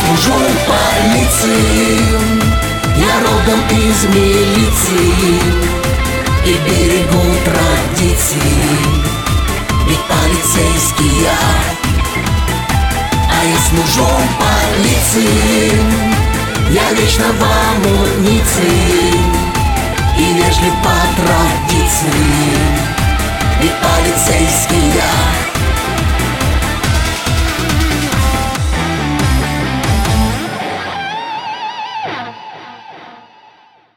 служу полиции, я родом из милиции и берегу традиции, ведь полицейский я. А я служу полиции, я вечно в амуниции и вежлив по традиции, ведь полицейский я.